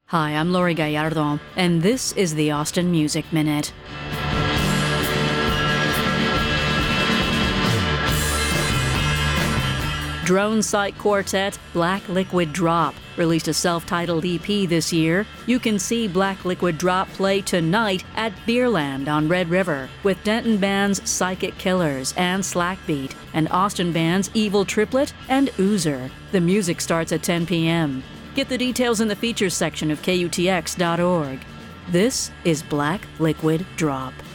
Hi, I'm Lori Gallardo, and this is the Austin Music Minute. Drone Site Quartet Black Liquid Drop released a self-titled EP this year. You can see Black Liquid Drop play tonight at Beerland on Red River with Denton bands Psychic Killers and Slackbeat and Austin bands Evil Triplet and Oozer. The music starts at 10 p.m. Get the details in the features section of KUTX.org. This is Black Liquid Drop.